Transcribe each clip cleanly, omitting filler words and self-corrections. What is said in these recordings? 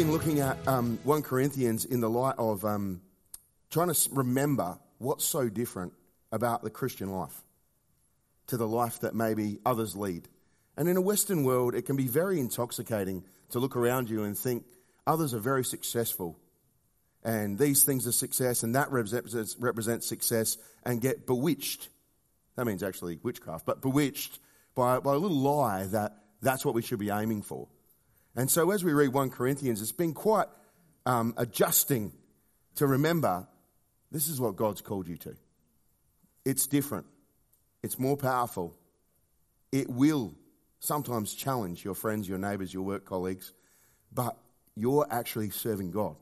been looking at 1 Corinthians in the light of trying to remember what's so different about the Christian life to the life that maybe others lead. And in a Western world, it can be very intoxicating to look around you and think others are very successful and these things are success and that represents success, and get bewitched. That means actually witchcraft, but bewitched by a little lie that that's what we should be aiming for. And so as we read 1 Corinthians, it's been quite adjusting to remember this is what God's called you to. It's different. It's more powerful. It will sometimes challenge your friends, your neighbours, your work colleagues, but you're actually serving God.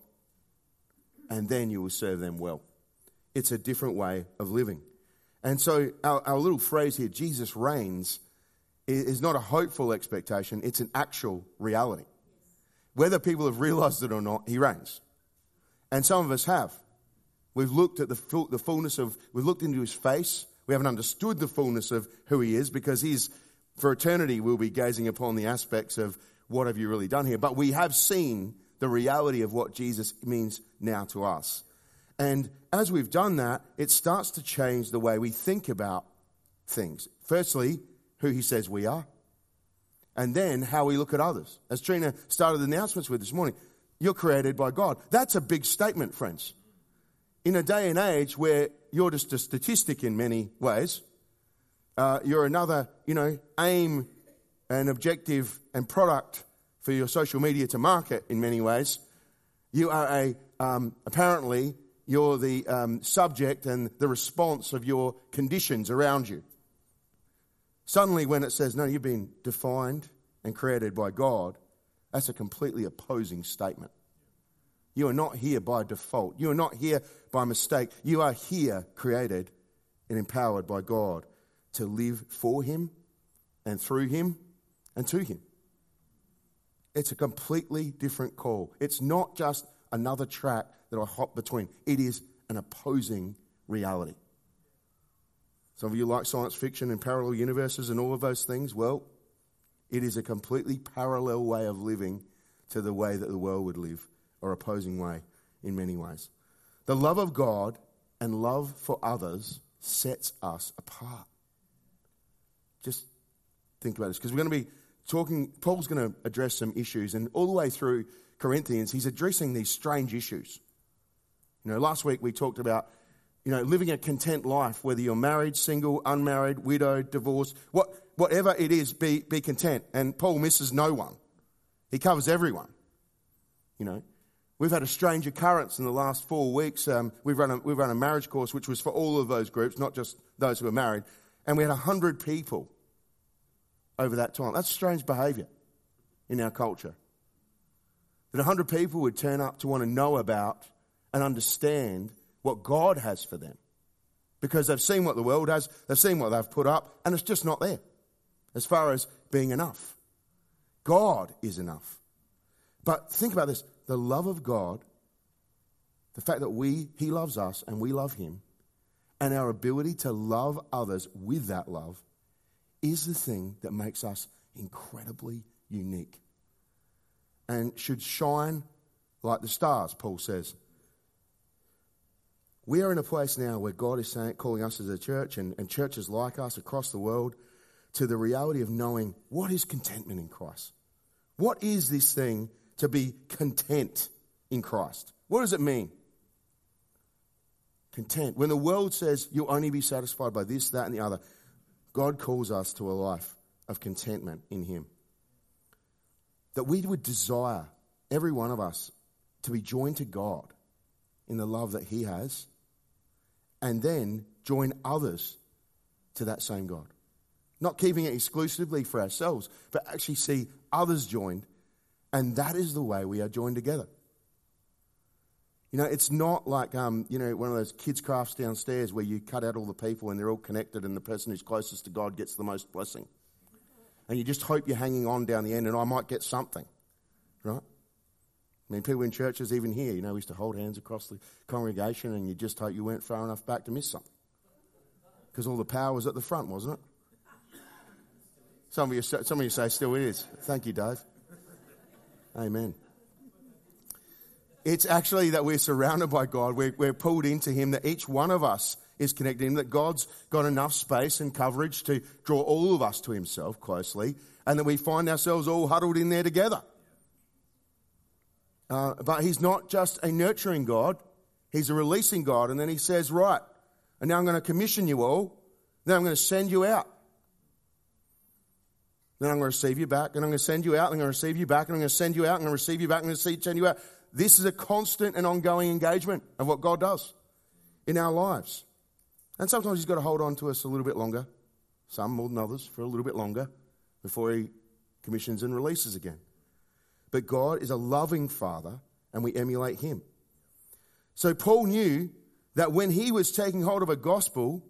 And then you will serve them well. It's a different way of living. And so our little phrase here, Jesus reigns, is not a hopeful expectation, it's an actual reality. Whether people have realised it or not, he reigns. And some of us have. We've looked at the fullness of, we've looked into his face, we haven't understood the fullness of who he is, because he's, for eternity, we'll be gazing upon the aspects of what have you really done here. But we have seen the reality of what Jesus means now to us. And as we've done that, it starts to change the way we think about things. Firstly, who he says we are, and then how we look at others. As Trina started the announcements with this morning, you're created by God. That's a big statement, friends. In a day and age where you're just a statistic in many ways, you're another, aim and objective and product for your social media to market in many ways. You are apparently, you're the subject and the response of your conditions around you. Suddenly when it says, no, you've been defined and created by God, that's a completely opposing statement. You are not here by default. You are not here by mistake. You are here created and empowered by God to live for him and through him and to him. It's a completely different call. It's not just another track that I hop between. It is an opposing reality. Some of you like science fiction and parallel universes and all of those things. Well, it is a completely parallel way of living to the way that the world would live, or opposing way in many ways. The love of God and love for others sets us apart. Just think about this, because we're going to be talking, Paul's going to address some issues, and all the way through Corinthians, he's addressing these strange issues. Last week we talked about, living a content life, whether you're married, single, unmarried, widowed, divorced, whatever it is, be content. And Paul misses no one. He covers everyone. We've had a strange occurrence in the last 4 weeks. We've run a marriage course, which was for all of those groups, not just those who are married. And we had 100 people over that time. That's strange behaviour in our culture. That 100 people would turn up to want to know about and understand what God has for them. Because they've seen what the world has, they've seen what they've put up, and it's just not there as far as being enough. God is enough. But think about this, the love of God, the fact that he loves us and we love him, and our ability to love others with that love is the thing that makes us incredibly unique and should shine like the stars, Paul says. We are in a place now where God is calling us as a church and churches like us across the world to the reality of knowing what is contentment in Christ. What is this thing to be content in Christ? What does it mean? Content. When the world says you'll only be satisfied by this, that, and the other, God calls us to a life of contentment in him. That we would desire, every one of us, to be joined to God in the love that he has, and then join others to that same God. Not keeping it exclusively for ourselves, but actually see others joined, and that is the way we are joined together. It's not like, one of those kids' crafts downstairs where you cut out all the people and they're all connected and the person who's closest to God gets the most blessing. And you just hope you're hanging on down the end and I might get something, right? People in churches, even here, we used to hold hands across the congregation and you just hope you weren't far enough back to miss something. Because all the power was at the front, wasn't it? Some of you say still it is. Thank you, Dave. Amen. It's actually that we're surrounded by God. We're pulled into him, that each one of us is connected to him, that God's got enough space and coverage to draw all of us to himself closely, and that we find ourselves all huddled in there together. But he's not just a nurturing God. He's a releasing God. And then he says, right, and now I'm going to commission you all. Then I'm going to send you out. Then I'm going to receive you back. And I'm going to send you out. And I'm going to receive you back. And I'm going to send you out. And I'm going to receive you back. And I'm going to send you out. This is a constant and ongoing engagement of what God does in our lives. And sometimes he's got to hold on to us a little bit longer. Some more than others for a little bit longer before he commissions and releases again. But God is a loving Father, and we emulate him. So Paul knew that when he was taking hold of a gospel,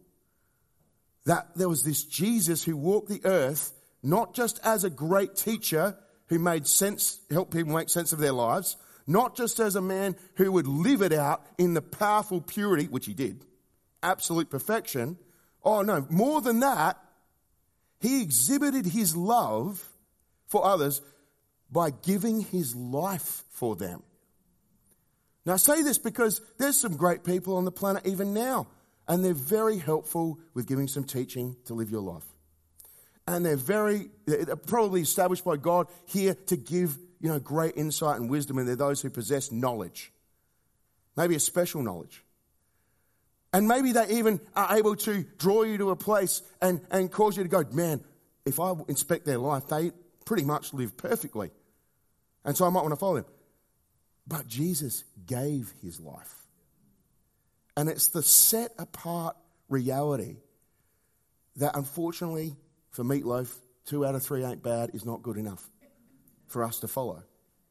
that there was this Jesus who walked the earth, not just as a great teacher who made sense, helped people make sense of their lives, not just as a man who would live it out in the powerful purity, which he did, absolute perfection. Oh no, more than that, he exhibited his love for others by giving his life for them. Now I say this because there's some great people on the planet even now, and they're very helpful with giving some teaching to live your life. And they're probably established by God here to give, great insight and wisdom, and they're those who possess knowledge. Maybe a special knowledge. And maybe they even are able to draw you to a place and cause you to go, man, if I inspect their life, they pretty much live perfectly. And so I might want to follow them. But Jesus gave his life. And it's the set apart reality that unfortunately for Meatloaf, 2 out of 3 ain't bad is not good enough for us to follow.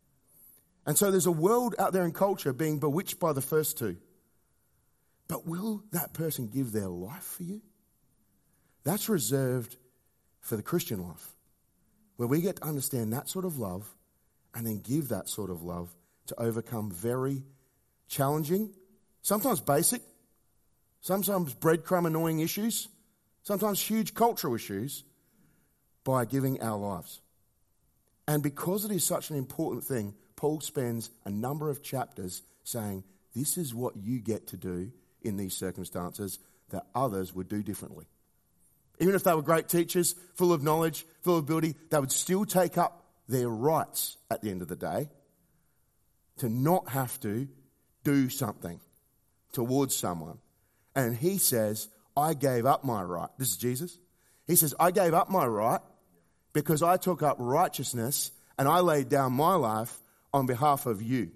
And so there's a world out there in culture being bewitched by the first two. But will that person give their life for you? That's reserved for the Christian life, where we get to understand that sort of love and then give that sort of love to overcome very challenging, sometimes basic, sometimes breadcrumb annoying issues, sometimes huge cultural issues, by giving our lives. And because it is such an important thing, Paul spends a number of chapters saying, this is what you get to do in these circumstances that others would do differently. Even if they were great teachers, full of knowledge, full of ability, they would still take up their rights at the end of the day to not have to do something towards someone. And he says, I gave up my right. This is Jesus. He says, I gave up my right because I took up righteousness and I laid down my life on behalf of you.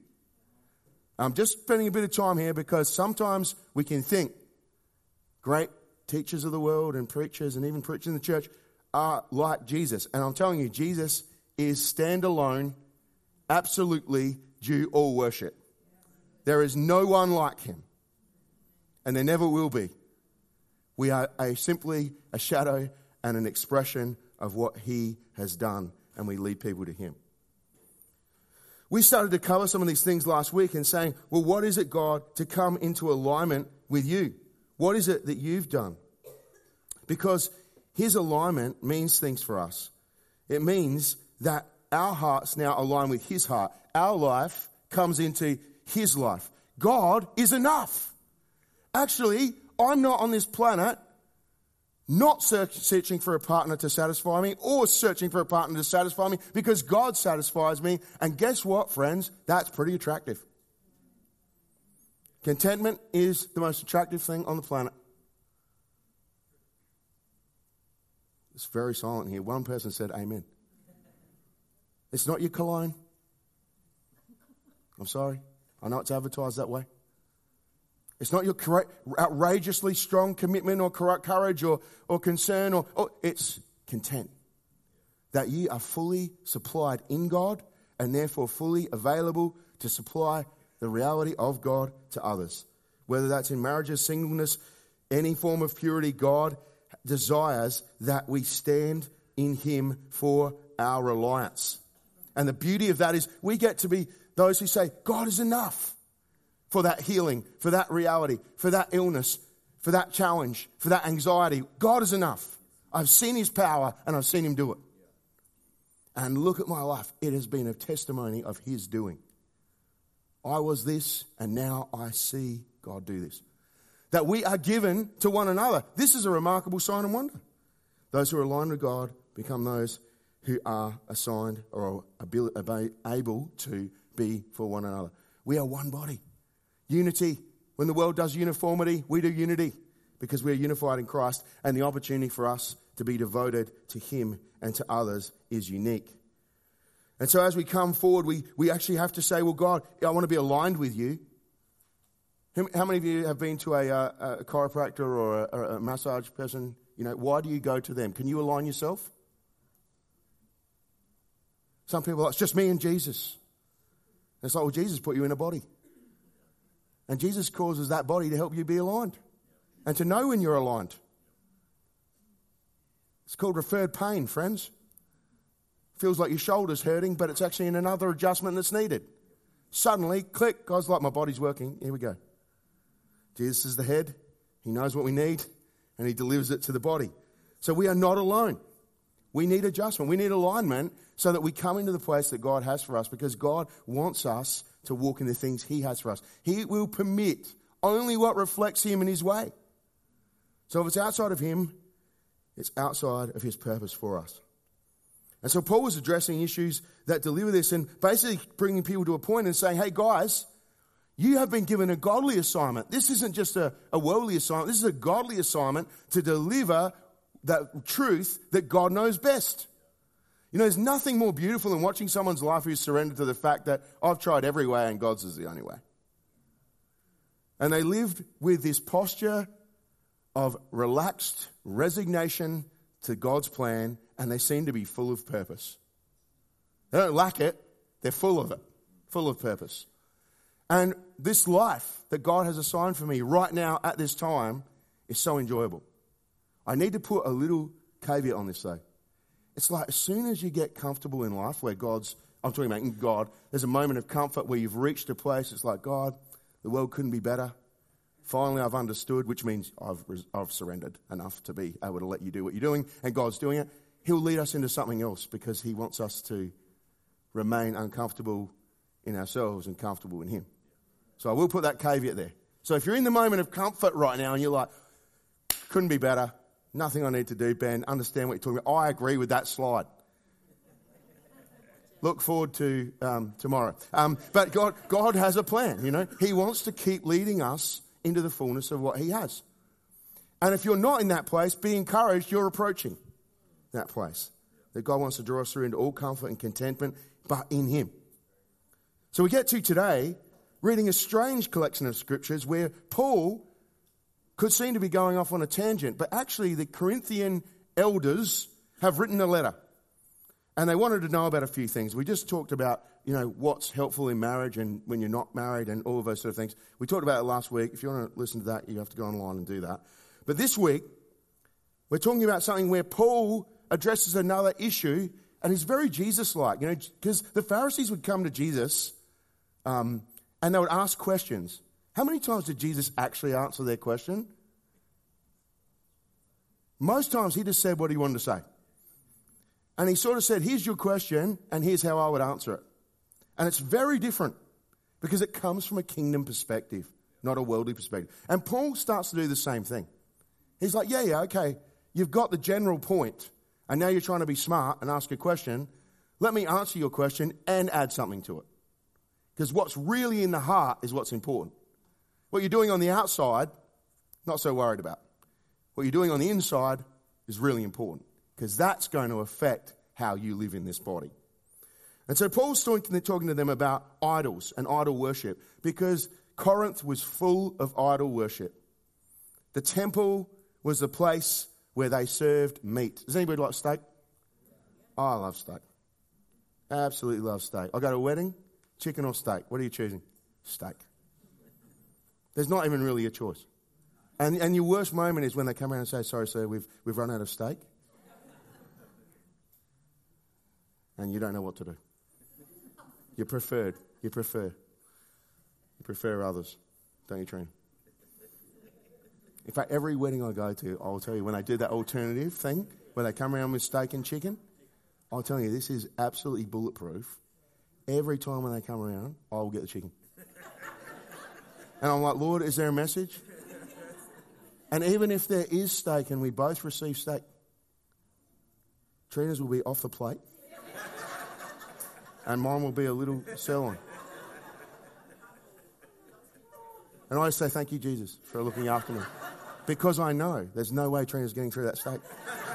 I'm just spending a bit of time here because sometimes we can think great teachers of the world and preachers and even preachers in the church are like Jesus. And I'm telling you, Jesus is standalone, absolutely due all worship. There is no one like him. And there never will be. We are simply a shadow and an expression of what he has done, and we lead people to him. We started to cover some of these things last week and saying, well, what is it, God, to come into alignment with you? What is it that you've done? Because his alignment means things for us. It means that our hearts now align with his heart. Our life comes into his life. God is enough. Actually, I'm not on this planet not searching for a partner to satisfy me or searching for a partner to satisfy me because God satisfies me. And guess what, friends? That's pretty attractive. Contentment is the most attractive thing on the planet. It's very silent here. One person said amen. It's not your cologne. I'm sorry. I know it's advertised that way. It's not your outrageously strong commitment or courage or concern or it's content. That you are fully supplied in God and therefore fully available to supply the reality of God to others. Whether that's in marriages, singleness, any form of purity, God desires that we stand in him for our reliance. And the beauty of that is we get to be those who say, God is enough for that healing, for that reality, for that illness, for that challenge, for that anxiety. God is enough. I've seen his power and I've seen him do it. And look at my life. It has been a testimony of his doing. I was this, and now I see God do this. That we are given to one another. This is a remarkable sign and wonder. Those who are aligned with God become those who are assigned or able to be for one another. We are one body. Unity. When the world does uniformity, we do unity because we are unified in Christ, and the opportunity for us to be devoted to Him and to others is unique. And so as we come forward, we actually have to say, well, God, I want to be aligned with you. How many of you have been to a chiropractor or a massage person? Why do you go to them? Can you align yourself? Some people are like, it's just me and Jesus. And it's like, well, Jesus put you in a body. And Jesus causes that body to help you be aligned and to know when you're aligned. It's called referred pain, friends. Feels like your shoulder's hurting, but it's actually in another adjustment that's needed. Suddenly, click, God's like, my body's working. Here we go. Jesus is the head. He knows what we need, and He delivers it to the body. So we are not alone. We need adjustment. We need alignment so that we come into the place that God has for us, because God wants us to walk in the things He has for us. He will permit only what reflects Him and His way. So if it's outside of Him, it's outside of His purpose for us. And so Paul was addressing issues that deliver this and basically bringing people to a point and saying, hey guys, you have been given a godly assignment. This isn't just a worldly assignment. This is a godly assignment to deliver that truth that God knows best. There's nothing more beautiful than watching someone's life who's surrendered to the fact that I've tried every way and God's is the only way. And they lived with this posture of relaxed resignation to God's plan, and they seem to be full of purpose. They don't lack it. They're full of it, full of purpose. And this life that God has assigned for me right now at this time is so enjoyable. I need to put a little caveat on this though. It's like as soon as you get comfortable in life where I'm talking about in God, there's a moment of comfort where you've reached a place, it's like, God, the world couldn't be better. Finally, I've understood, which means I've surrendered enough to be able to let you do what you're doing, and God's doing it. He'll lead us into something else because He wants us to remain uncomfortable in ourselves and comfortable in Him. So I will put that caveat there. So if you're in the moment of comfort right now and you're like, couldn't be better, nothing I need to do, Ben, understand what you're talking about. I agree with that slide. Look forward to tomorrow. But God has a plan, He wants to keep leading us into the fullness of what He has. And if you're not in that place, be encouraged, you're approaching that place. That God wants to draw us through into all comfort and contentment, but in Him. So we get to today reading a strange collection of scriptures where Paul could seem to be going off on a tangent, but actually the Corinthian elders have written a letter. And they wanted to know about a few things. We just talked about, what's helpful in marriage and when you're not married and all of those sort of things. We talked about it last week. If you want to listen to that, you have to go online and do that. But this week, we're talking about something where Paul addresses another issue, and he's very Jesus-like, because the Pharisees would come to Jesus and they would ask questions. How many times did Jesus actually answer their question? Most times he just said what he wanted to say. And he sort of said, here's your question, and here's how I would answer it. And it's very different because it comes from a kingdom perspective, not a worldly perspective. And Paul starts to do the same thing. He's like, yeah, okay, you've got the general point, and now you're trying to be smart and ask a question. Let me answer your question and add something to it. Because what's really in the heart is what's important. What you're doing on the outside, not so worried about. What you're doing on the inside is really important, because that's going to affect how you live in this body. And so Paul's talking to them about idols and idol worship, because Corinth was full of idol worship. The temple was the place where they served meat. Does anybody like steak? Oh, I love steak. Absolutely love steak. I go to a wedding, chicken or steak. What are you choosing? Steak. There's not even really a choice. And your worst moment is when they come around and say, sorry, sir, we've run out of steak. And you don't know what to do. You prefer others, don't you, Trina? In fact, every wedding I go to, I'll tell you, when they do that alternative thing, where they come around with steak and chicken, I'll tell you, this is absolutely bulletproof. Every time when they come around, I will get the chicken. And I'm like, Lord, is there a message? And even if there is steak and we both receive steak, Trina's will be off the plate and mine will be a little sirloin. And I say, thank you, Jesus, for looking after me. Because I know there's no way Trina's getting through that steak.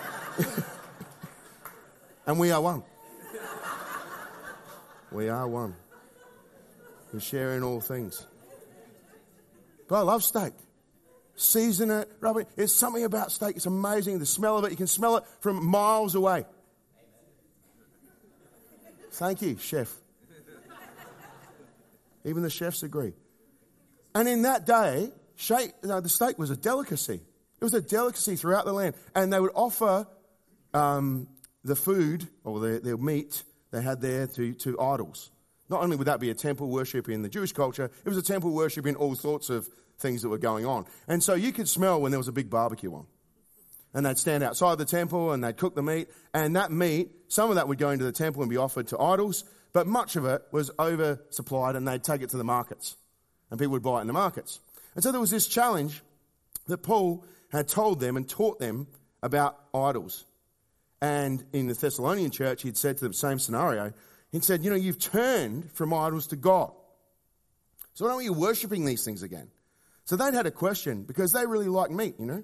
And we are one. We are one. We share in all things. But I love steak. Season it, rub it. There's something about steak. It's amazing. The smell of it, you can smell it from miles away. Thank you, chef. Even the chefs agree. And in that day, the steak was a delicacy. It was a delicacy throughout the land. And they would offer the food or their meat they had there to idols. Not only would that be a temple worship in the Jewish culture, it was a temple worship in all sorts of things that were going on. And so you could smell when there was a big barbecue on. And they'd stand outside the temple and they'd cook the meat. And that meat, some of that would go into the temple and be offered to idols, but much of it was oversupplied and they'd take it to the markets. And people would buy it in the markets. And so there was this challenge that Paul had told them and taught them about idols. And in the Thessalonian church, he'd said to them, same scenario, he'd said, you've turned from idols to God. So why aren't you worshipping these things again? So they'd had a question because they really like meat, The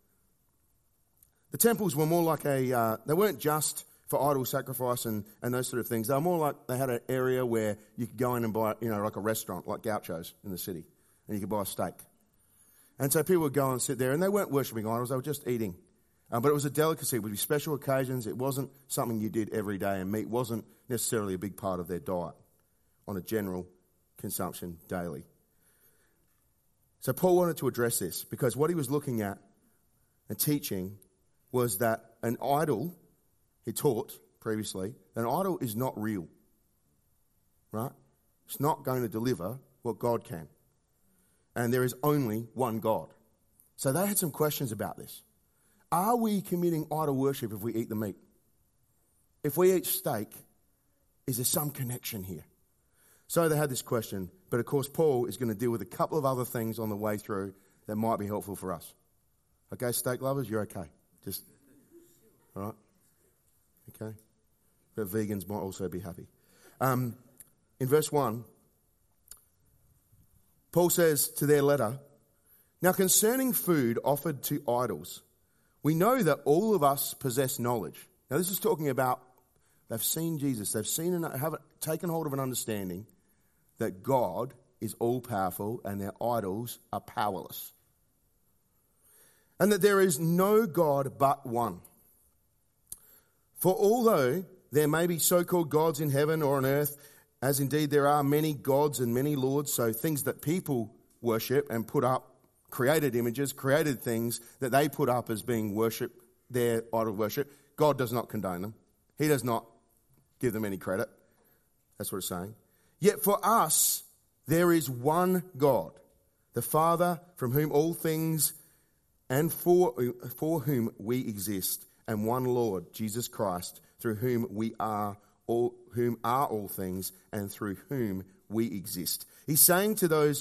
temples were more like they weren't just for idol sacrifice and those sort of things. They were more like they had an area where you could go in and buy, like a restaurant, like Gaucho's in the city, and you could buy a steak. And so people would go and sit there, and they weren't worshipping idols, they were just eating. But it was a delicacy. It would be special occasions. It wasn't something you did every day, and meat wasn't necessarily a big part of their diet on a general consumption daily. So Paul wanted to address this because what he was looking at and teaching was that an idol, he taught previously, an idol is not real, right? It's not going to deliver what God can. And there is only one God. So they had some questions about this. Are we committing idol worship if we eat the meat? If we eat steak, is there some connection here? So they had this question, but of course Paul is going to deal with a couple of other things on the way through that might be helpful for us. Okay, steak lovers, you're okay. Just, all right? Okay? But vegans might also be happy. In verse 1, Paul says to their letter, now concerning food offered to idols, we know that all of us possess knowledge. Now this is talking about they've seen Jesus. They've seen and have taken hold of an understanding that God is all-powerful and their idols are powerless. And that there is no God but one. For although there may be so-called gods in heaven or on earth, as indeed there are many gods and many lords, so things that people worship and put up, created images, created things that they put up as being worship, their idol worship, God does not condone them. He does not give them any credit. That's what it's saying. Yet for us, there is one God, the Father, from whom all things and for whom we exist, and one Lord, Jesus Christ, through whom are all things, and through whom we exist. He's saying,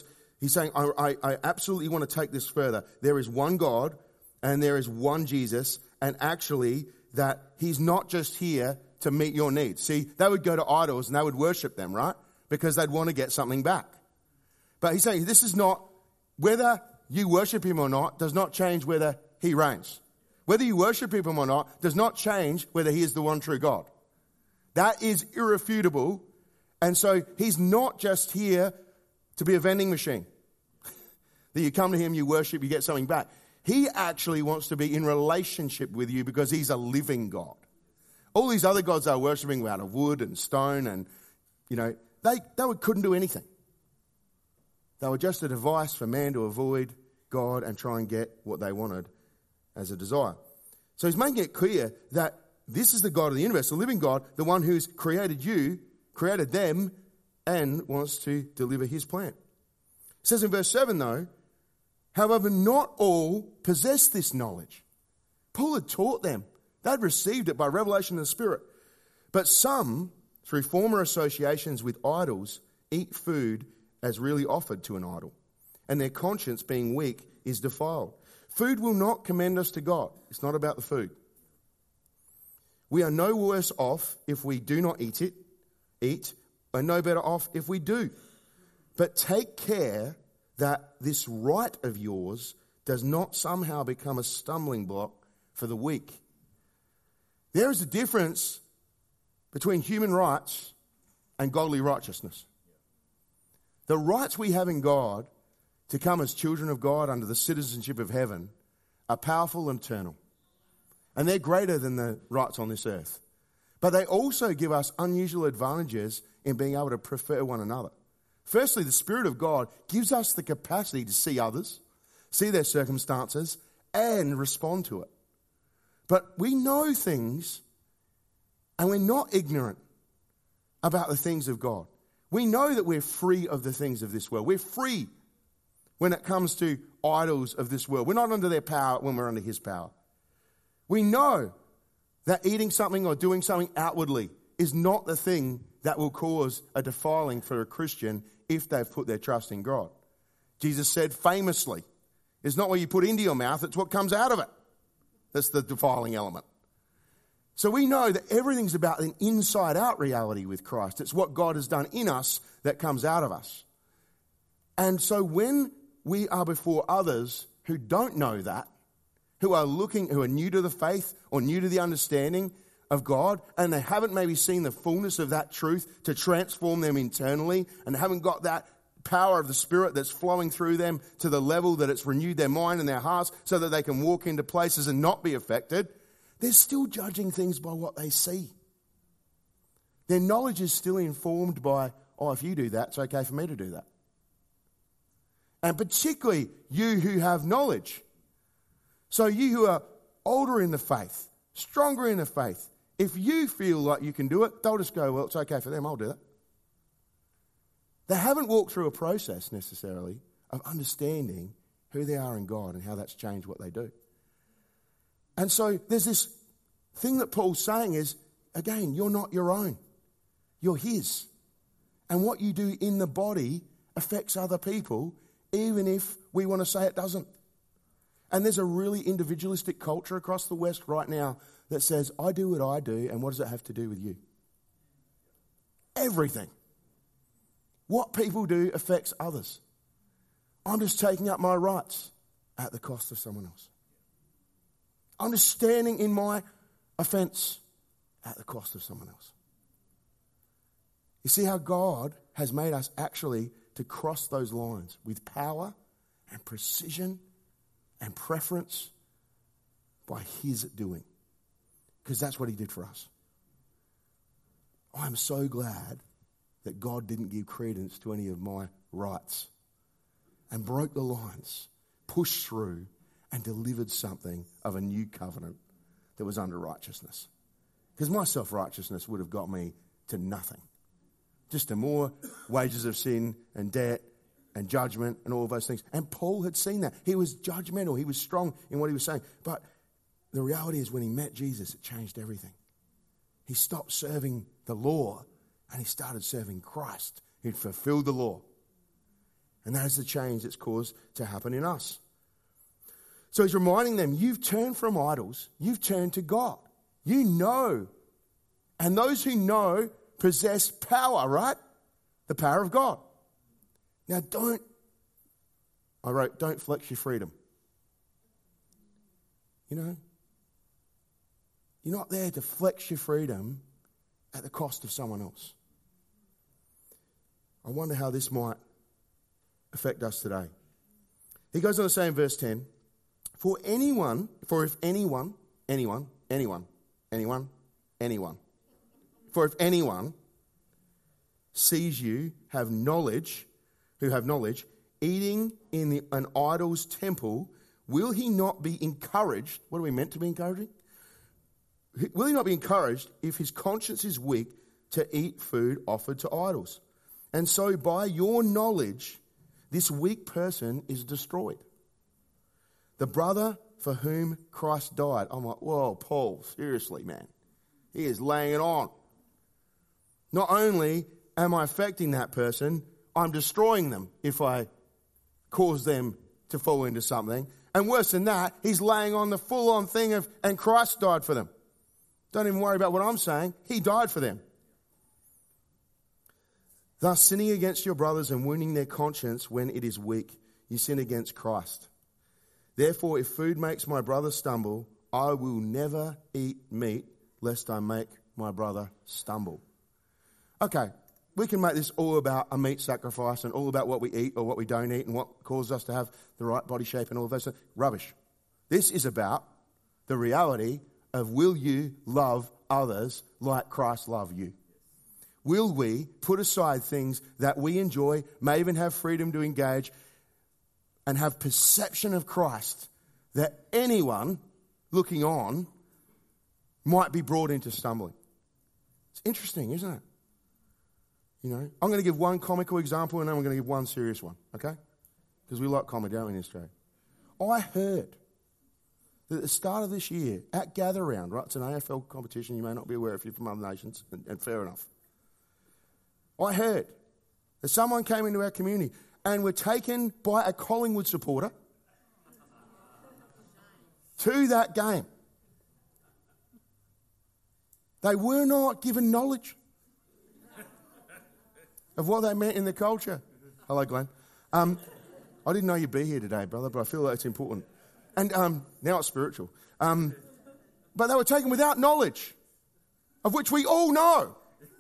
I absolutely want to take this further. There is one God, and there is one Jesus, and actually that he's not just here to meet your needs. See, they would go to idols and they would worship them, right? Because they'd want to get something back. But he's saying this is not, whether you worship him or not, does not change whether he reigns. Whether you worship him or not does not change whether he is the one true God. That is irrefutable. And so he's not just here to be a vending machine. That you come to him, you worship, you get something back. He actually wants to be in relationship with you because he's a living God. All these other gods are worshipping were out of wood and stone and, they couldn't do anything. They were just a device for man to avoid God and try and get what they wanted as a desire. So he's making it clear that this is the God of the universe, the living God, the one who's created you, created them, and wants to deliver his plan. It says in verse 7, though, however, not all possess this knowledge. Paul had taught them. They'd received it by revelation of the Spirit. But some, through former associations with idols, eat food as really offered to an idol, and their conscience, being weak, is defiled. Food will not commend us to God. It's not about the food. We are no worse off if we do not eat, and no better off if we do. But take care that this right of yours does not somehow become a stumbling block for the weak. There is a difference between human rights and godly righteousness. The rights we have in God to come as children of God under the citizenship of heaven are powerful and eternal. And they're greater than the rights on this earth. But they also give us unusual advantages in being able to prefer one another. Firstly, the Spirit of God gives us the capacity to see others, see their circumstances, and respond to it. But we know things, and we're not ignorant about the things of God. We know that we're free of the things of this world. We're free when it comes to idols of this world. We're not under their power when we're under His power. We know that eating something or doing something outwardly is not the thing that will cause a defiling for a Christian if they've put their trust in God. Jesus said famously, it's not what you put into your mouth, it's what comes out of it. That's the defiling element. So we know that everything's about an inside-out reality with Christ. It's what God has done in us that comes out of us. And so when we are before others who don't know that, who are new to the faith or new to the understanding of God, and they haven't maybe seen the fullness of that truth to transform them internally, and haven't got that power of the Spirit that's flowing through them to the level that it's renewed their mind and their hearts so that they can walk into places and not be affected, they're still judging things by what they see. Their knowledge is still informed by, if you do that, it's okay for me to do that. And particularly you who have knowledge. So you who are older in the faith, stronger in the faith, if you feel like you can do it, they'll just go, well, it's okay for them, I'll do that. They haven't walked through a process necessarily of understanding who they are in God and how that's changed what they do. And so there's this thing that Paul's saying is, again, you're not your own. You're His. And what you do in the body affects other people, even if we want to say it doesn't. And there's a really individualistic culture across the West right now that says, I do what I do, and what does it have to do with you? Everything. What people do affects others. I'm just taking up my rights at the cost of someone else. I'm just standing in my offense at the cost of someone else. You see how God has made us actually to cross those lines with power and precision and preference by His doing. Because that's what He did for us. I'm so glad that God didn't give credence to any of my rights and broke the lines, pushed through, and delivered something of a new covenant that was under righteousness. Because my self-righteousness would have got me to nothing. Just to more wages of sin and debt and judgment and all of those things. And Paul had seen that. He was judgmental. He was strong in what he was saying. But the reality is when he met Jesus, it changed everything. He stopped serving the law and he started serving Christ, who'd fulfilled the law. And that is the change that's caused to happen in us. So he's reminding them, you've turned from idols, you've turned to God. You know. And those who know possess power, right? The power of God. Now don't flex your freedom. You know? You're not there to flex your freedom at the cost of someone else. I wonder how this might affect us today. He goes on to say in verse 10, for if anyone sees you who have knowledge, eating in an idol's temple, will he not be encouraged? What are we meant to be encouraging? Will he not be encouraged if his conscience is weak to eat food offered to idols? And so by your knowledge, this weak person is destroyed. The brother for whom Christ died. I'm like, whoa, Paul, seriously, man. He is laying it on. Not only am I affecting that person, I'm destroying them if I cause them to fall into something. And worse than that, he's laying on the full-on thing of, and Christ died for them. Don't even worry about what I'm saying. He died for them. Thus, sinning against your brothers and wounding their conscience when it is weak, you sin against Christ. Therefore, if food makes my brother stumble, I will never eat meat, lest I make my brother stumble. Okay, we can make this all about a meat sacrifice and all about what we eat or what we don't eat and what causes us to have the right body shape and all of those things. Rubbish. This is about the reality of, will you love others like Christ loved you? Will we put aside things that we enjoy, may even have freedom to engage, and have perception of Christ that anyone looking on might be brought into stumbling? It's interesting, isn't it? You know, I'm going to give one comical example and then I'm going to give one serious one, okay? Because we like comedy, don't we, in Australia? I heard that at the start of this year, at Gather Round, right, it's an AFL competition, you may not be aware if you're from other nations, and fair enough. I heard that someone came into our community and were taken by a Collingwood supporter to that game. They were not given knowledge of what they meant in the culture. Hello, Glenn. I didn't know you'd be here today, brother, but I feel like it's important. And now it's spiritual. But they were taken without knowledge, of which we all know.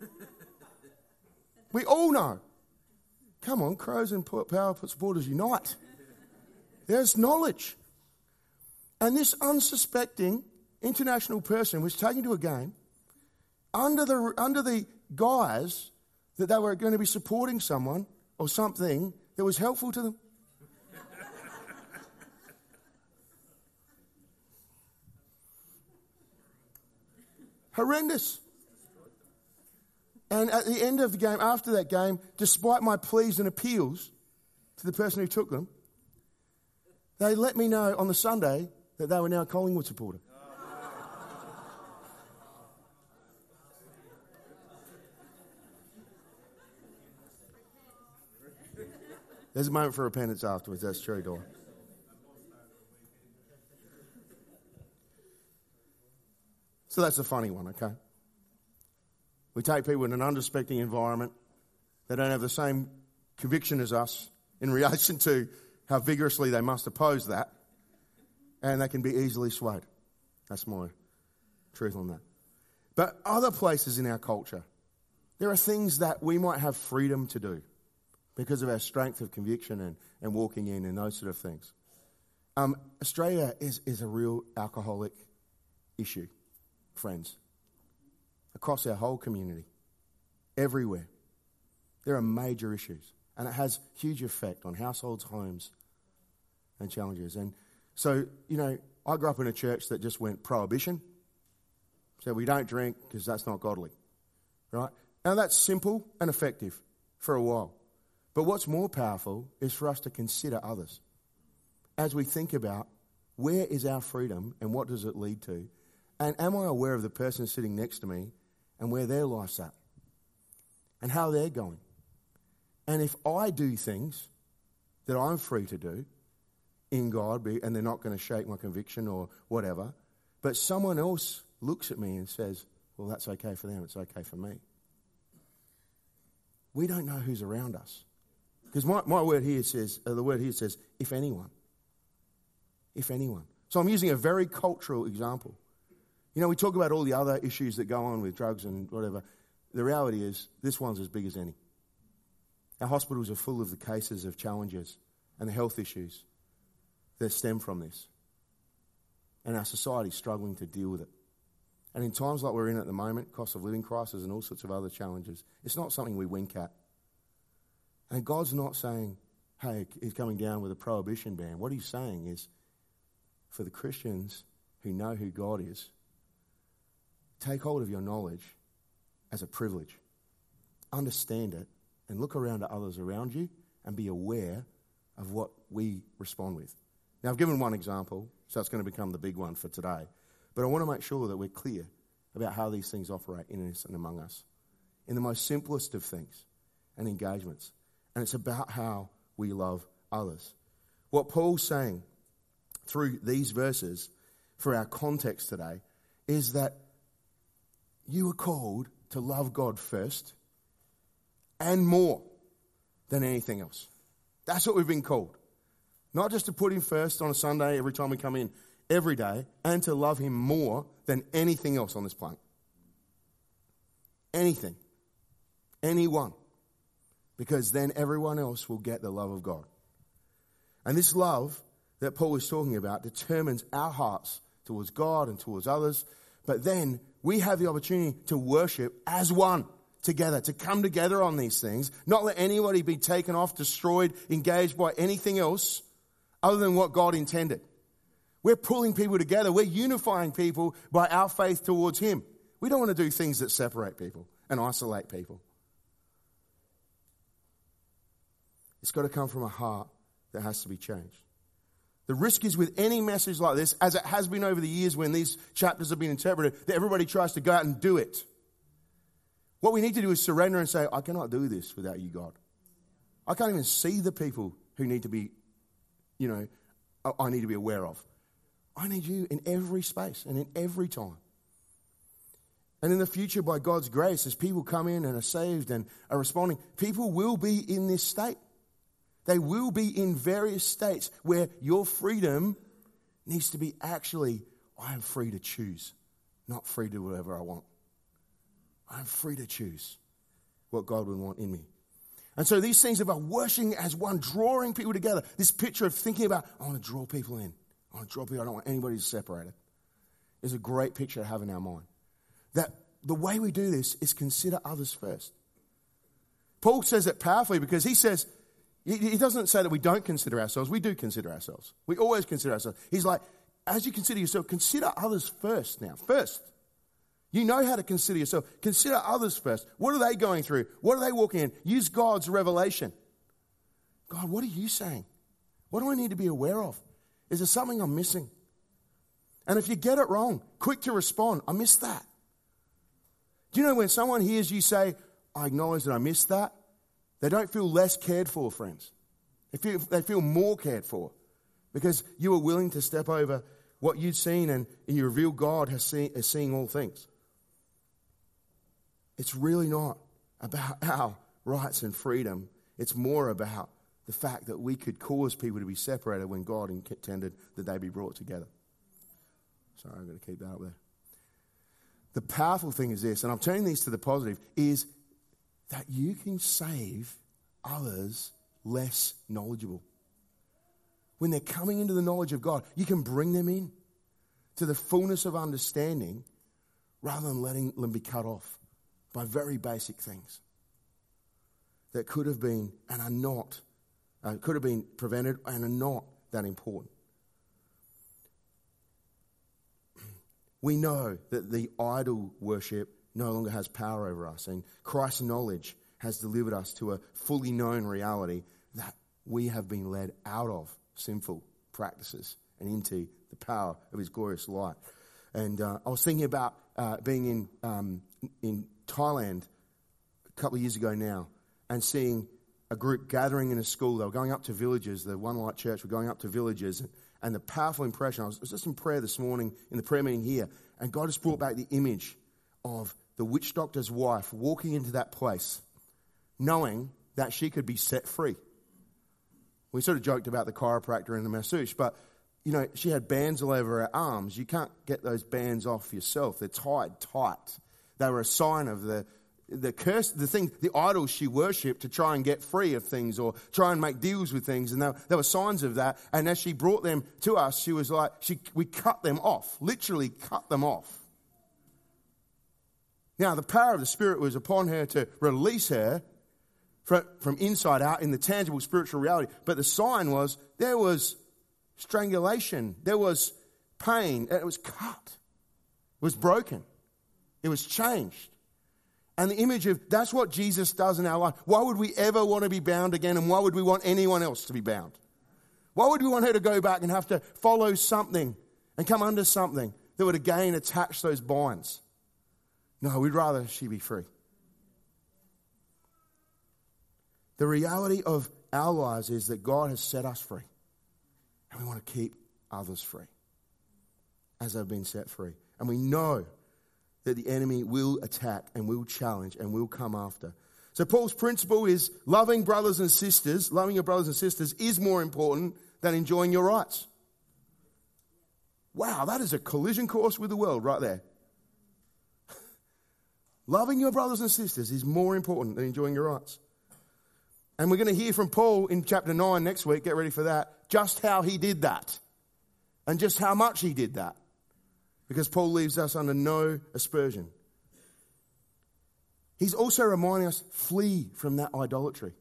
We all know. Come on, Crows and Power supporters unite. There's knowledge. And this unsuspecting international person was taken to a game under the guise that they were going to be supporting someone or something that was helpful to them. Horrendous. And at the end of the game, after that game, despite my pleas and appeals to the person who took them, they let me know on the Sunday that they were now a Collingwood supporter. There's a moment for repentance afterwards, that's true, Dora. So that's a funny one, okay? We take people in an unsuspecting environment. They don't have the same conviction as us in relation to how vigorously they must oppose that. And they can be easily swayed. That's my truth on that. But other places in our culture, there are things that we might have freedom to do because of our strength of conviction and walking in and those sort of things. Australia is a real alcoholic issue, friends. Across our whole community, everywhere. There are major issues, and it has huge effect on households, homes, and challenges. And so, you know, I grew up in a church that just went prohibition. So we don't drink because that's not godly, right? Now that's simple and effective for a while. But what's more powerful is for us to consider others as we think about where is our freedom and what does it lead to? And am I aware of the person sitting next to me and where their life's at and how they're going? And if I do things that I'm free to do in God, and they're not going to shake my conviction or whatever, but someone else looks at me and says, well, that's okay for them, it's okay for me. We don't know who's around us. Because my word here says, the word here says, if anyone. If anyone. So I'm using a very cultural example. You know, we talk about all the other issues that go on with drugs and whatever. The reality is, this one's as big as any. Our hospitals are full of the cases of challenges and the health issues that stem from this. And our society's struggling to deal with it. And in times like we're in at the moment, cost of living crisis and all sorts of other challenges, it's not something we wink at. And God's not saying, hey, he's coming down with a prohibition ban. What he's saying is, for the Christians who know who God is, take hold of your knowledge as a privilege. Understand it and look around at others around you and be aware of what we respond with. Now, I've given one example, so it's going to become the big one for today. But I want to make sure that we're clear about how these things operate in us and among us, in the most simplest of things and engagements. And it's about how we love others. what Paul's saying through these verses for our context today is that you are called to love God first and more than anything else. That's what we've been called. Not just to put him first on a Sunday every time we come in, every day, and to love him more than anything else on this planet. Anything. Anyone. Because then everyone else will get the love of God. And this love that Paul is talking about determines our hearts towards God and towards others. But then we have the opportunity to worship as one together, to come together on these things, not let anybody be taken off, destroyed, engaged by anything else other than what God intended. We're pulling people together. We're unifying people by our faith towards him. We don't want to do things that separate people and isolate people. It's got to come from a heart that has to be changed. The risk is with any message like this, as it has been over the years when these chapters have been interpreted, that everybody tries to go out and do it. What we need to do is surrender and say, I cannot do this without you, God. I can't even see the people who need to be, I need to be aware of. I need you in every space and in every time. And in the future, by God's grace, as people come in and are saved and are responding, people will be in this state. They will be in various states where your freedom needs to be actually, I am free to choose, not free to do whatever I want. I'm free to choose what God would want in me. And so these things about worshiping as one, drawing people together, this picture of thinking about, I want to draw people in. I want to draw people. I don't want anybody to separate it. Is a great picture to have in our mind. That the way we do this is consider others first. Paul says it powerfully because he says, he doesn't say that we don't consider ourselves. We do consider ourselves. We always consider ourselves. He's like, as you consider yourself, consider others first now. First. You know how to consider yourself. Consider others first. What are they going through? What are they walking in? Use God's revelation. God, what are you saying? What do I need to be aware of? Is there something I'm missing? And if you get it wrong, quick to respond. I missed that. Do you know when someone hears you say, I acknowledge that I missed that, they don't feel less cared for, friends. They feel more cared for because you were willing to step over what you'd seen and you reveal God is seeing all things. It's really not about our rights and freedom. It's more about the fact that we could cause people to be separated when God intended that they be brought together. Sorry, I'm going to keep that up there. The powerful thing is this, and I'm turning these to the positive, is that you can save others less knowledgeable. When they're coming into the knowledge of God, you can bring them in to the fullness of understanding rather than letting them be cut off by very basic things that could have been and are not, could have been prevented and are not that important. We know that the idol worship no longer has power over us, and Christ's knowledge has delivered us to a fully known reality that we have been led out of sinful practices and into the power of his glorious light. And I was thinking about being in Thailand a couple of years ago now and seeing a group gathering in a school. They were going up to villages. The One Light Church were going up to villages. And the powerful impression, I was just in prayer this morning in the prayer meeting here, and God just brought back the image of the witch doctor's wife walking into that place knowing that she could be set free. We sort of joked about the chiropractor and the masseuse, but she had bands all over her arms. You can't get those bands off yourself. They're tied tight. They were a sign of the curse, the idols she worshipped to try and get free of things or try and make deals with things. And there were signs of that. And as she brought them to us, she was like, we cut them off, literally cut them off. Now, the power of the Spirit was upon her to release her from inside out in the tangible spiritual reality. But the sign was there was strangulation, there was pain, and it was cut. It was broken. It was changed. And the image of that's what Jesus does in our life. Why would we ever want to be bound again, and why would we want anyone else to be bound? Why would we want her to go back and have to follow something and come under something that would again attach those binds? No, we'd rather she be free. The reality of our lives is that God has set us free. And we want to keep others free as they've been set free. And we know that the enemy will attack and will challenge and will come after. So Paul's principle is loving your brothers and sisters is more important than enjoying your rights. Wow, that is a collision course with the world right there. Loving your brothers and sisters is more important than enjoying your rights. And we're going to hear from Paul in chapter 9 next week, get ready for that, just how he did that and just how much he did that. Because Paul leaves us under no aspersion. He's also reminding us, flee from that idolatry.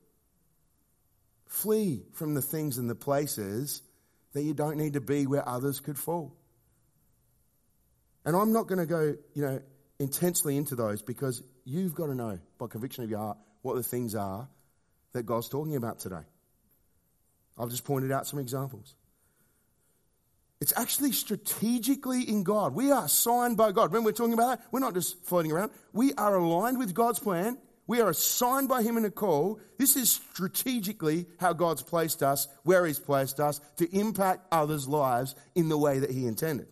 Flee from the things and the places that you don't need to be where others could fall. And I'm not going to go, intensely into those, because you've got to know by conviction of your heart what the things are that God's talking about today. I've just pointed out some examples. It's actually strategically in God. We are assigned by God. When we're talking about that, we're not just floating around. We are aligned with God's plan. We are assigned by Him in a call. This is strategically how God's placed us, where He's placed us, to impact others' lives in the way that He intended.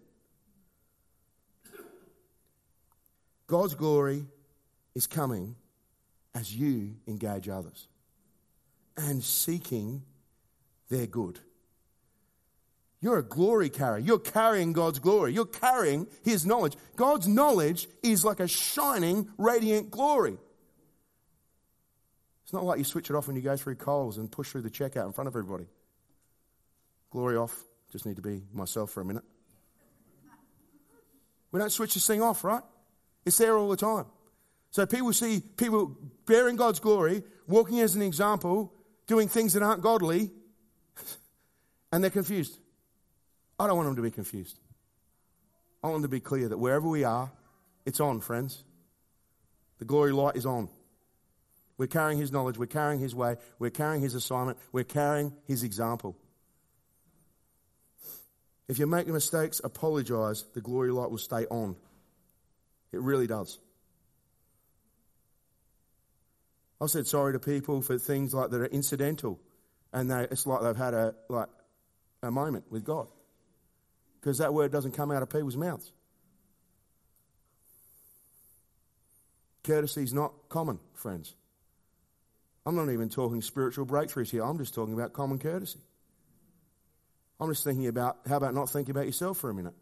God's glory is coming as you engage others and seeking their good. You're a glory carrier. You're carrying God's glory. You're carrying His knowledge. God's knowledge is like a shining, radiant glory. It's not like you switch it off when you go through Coles and push through the checkout in front of everybody. Glory off. Just need to be myself for a minute. We don't switch this thing off, right? It's there all the time. So people see people bearing God's glory, walking as an example, doing things that aren't godly, and they're confused. I don't want them to be confused. I want them to be clear that wherever we are, it's on, friends. The glory light is on. We're carrying His knowledge. We're carrying His way. We're carrying His assignment. We're carrying His example. If you're making mistakes, apologize. The glory light will stay on. It really does. I've said sorry to people for things like that are incidental, and it's like they've had a moment with God, because that word doesn't come out of people's mouths. Courtesy is not common, friends. I'm not even talking spiritual breakthroughs here. I'm just talking about common courtesy. I'm just thinking about, how about not thinking about yourself for a minute?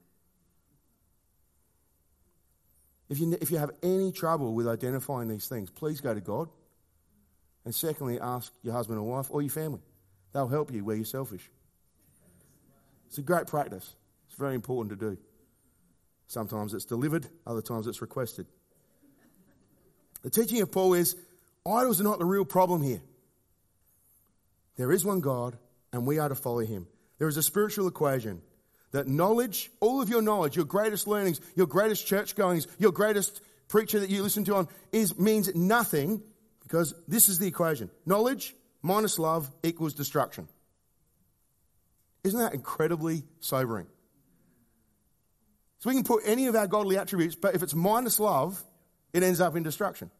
If you have any trouble with identifying these things, please go to God. And secondly, ask your husband or wife or your family. They'll help you where you're selfish. It's a great practice. It's very important to do. Sometimes it's delivered, other times it's requested. The teaching of Paul is, idols are not the real problem here. There is one God, and we are to follow Him. There is a spiritual equation that knowledge, all of your knowledge, your greatest learnings, your greatest church goings, your greatest preacher that you listen to means nothing, because this is the equation. Knowledge minus love equals destruction. Isn't that incredibly sobering? So we can put any of our godly attributes, but if it's minus love, it ends up in destruction.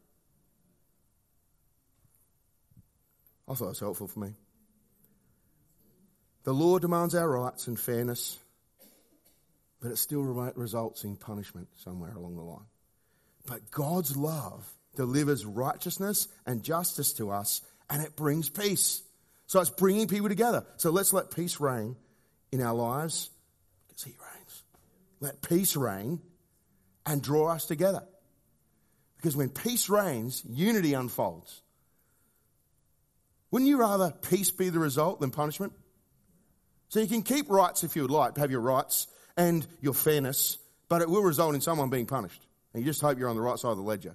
I thought it was helpful for me. The law demands our rights and fairness, but it still results in punishment somewhere along the line. But God's love delivers righteousness and justice to us, and it brings peace. So it's bringing people together. So let's let peace reign in our lives, because He reigns. Let peace reign and draw us together. Because when peace reigns, unity unfolds. Wouldn't you rather peace be the result than punishment? So you can keep rights if you would like, to have your rights and your fairness, but it will result in someone being punished. And you just hope you're on the right side of the ledger.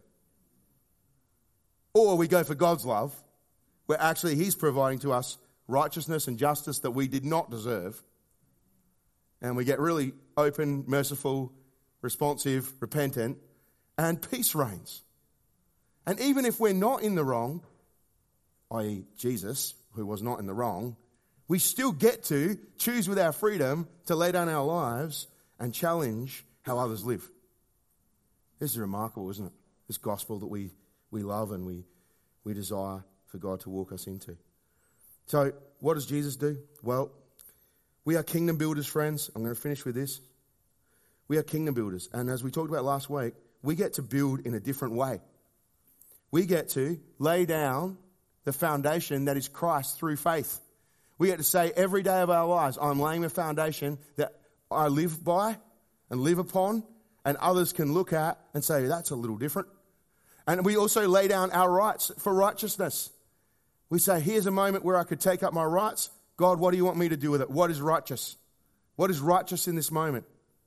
Or we go for God's love, where actually He's providing to us righteousness and justice that we did not deserve. And we get really open, merciful, responsive, repentant, and peace reigns. And even if we're not in the wrong, i.e. Jesus, who was not in the wrong, we still get to choose with our freedom to lay down our lives and challenge how others live. This is remarkable, isn't it? This gospel that we love and we desire for God to walk us into. So what does Jesus do? Well, We are kingdom builders, friends. I'm going to finish with this. We are kingdom builders. And as we talked about last week, we get to build in a different way. We get to lay down the foundation that is Christ through faith. We get to say every day of our lives, I'm laying a foundation that I live by and live upon, and others can look at and say, that's a little different. And we also lay down our rights for righteousness. We say, here's a moment where I could take up my rights. God, what do you want me to do with it? What is righteous? What is righteous in this moment?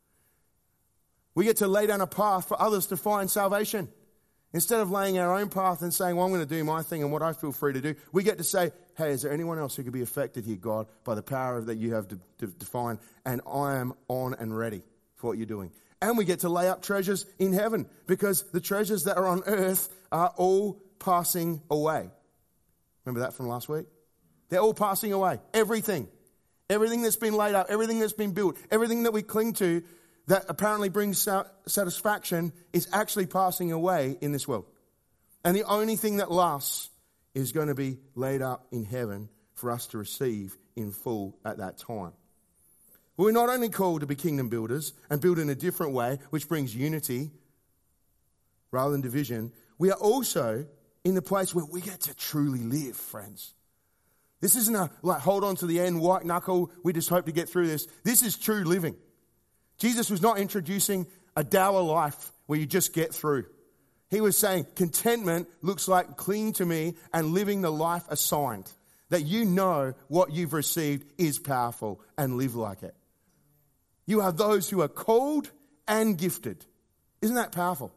We get to lay down a path for others to find salvation. Instead of laying our own path and saying, well, I'm going to do my thing and what I feel free to do, we get to say, hey, is there anyone else who could be affected here, God, by the power that you have defined? And I am on and ready for what you're doing. And we get to lay up treasures in heaven, because the treasures that are on earth are all passing away. Remember that from last week? They're all passing away. Everything. Everything that's been laid up, everything that's been built, everything that we cling to that apparently brings satisfaction is actually passing away in this world. And the only thing that lasts is going to be laid up in heaven for us to receive in full at that time. We're not only called to be kingdom builders and build in a different way, which brings unity rather than division, we are also in the place where we get to truly live, friends. This isn't a, like, hold on to the end, white knuckle, we just hope to get through this. This is true living. Jesus was not introducing a dour life where you just get through. He was saying contentment looks like clinging to me and living the life assigned. That you know what you've received is powerful and live like it. You are those who are called and gifted. Isn't that powerful?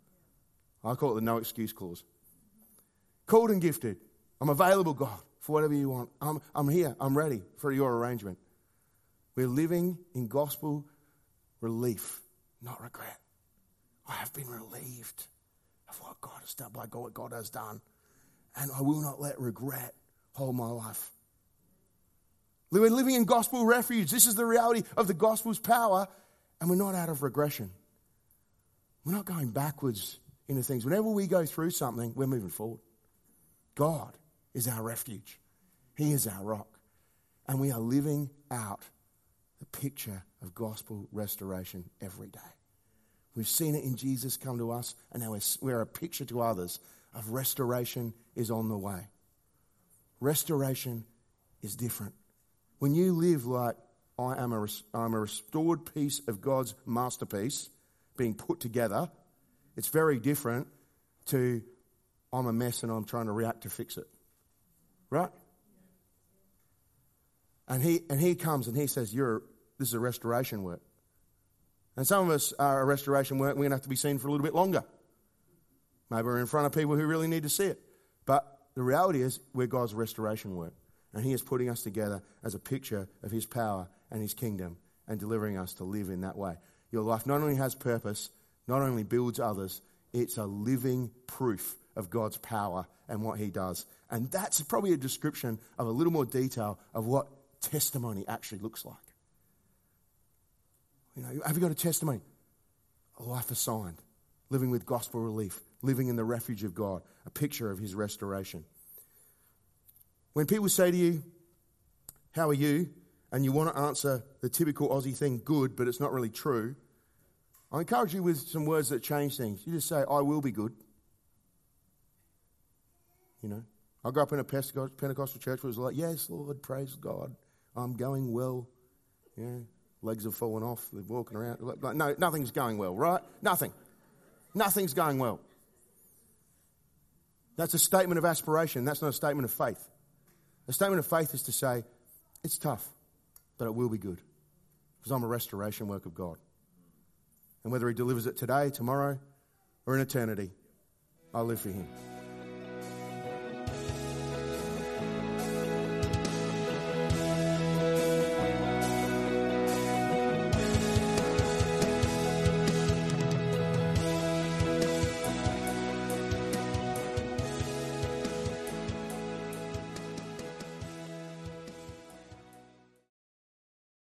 I call it the no excuse clause. Called and gifted. I'm available, God, for whatever you want. I'm here. I'm ready for your arrangement. We're living in gospel relief, not regret. I have been relieved of what God has done, by what God has done. And I will not let regret hold my life. We're living in gospel refuge. This is the reality of the gospel's power, and we're not out of regression. We're not going backwards into things. Whenever we go through something, we're moving forward. God is our refuge. He is our rock. And we are living out the picture of gospel restoration every day. We've seen it in Jesus come to us, and now we're a picture to others of restoration is on the way. Restoration is different. When you live like I'm a restored piece of God's masterpiece being put together, it's very different to I'm a mess and I'm trying to react to fix it. Right? And he comes and he says, this is a restoration work. And some of us are a restoration work, we're going to have to be seen for a little bit longer. Maybe we're in front of people who really need to see it. But the reality is we're God's restoration work. And he is putting us together as a picture of his power and his kingdom and delivering us to live in that way. Your life not only has purpose, not only builds others, it's a living proof of God's power and what he does. And that's probably a description of a little more detail of what testimony actually looks like. You know, have you got a testimony? A life assigned, living with gospel relief, living in the refuge of God, a picture of his restoration. When people say to you, how are you? And you want to answer the typical Aussie thing, good, but it's not really true, I encourage you with some words that change things. You just say, I will be good. You know, I grew up in a Pentecostal church where it was like, yes, Lord, praise God, I'm going well. You know, legs have fallen off, they're walking around. Like, no, nothing's going well, right? Nothing. Nothing's going well. That's a statement of aspiration. That's not a statement of faith. A statement of faith is to say, it's tough, but it will be good. Because I'm a restoration work of God. And whether he delivers it today, tomorrow, or in eternity, I live for him.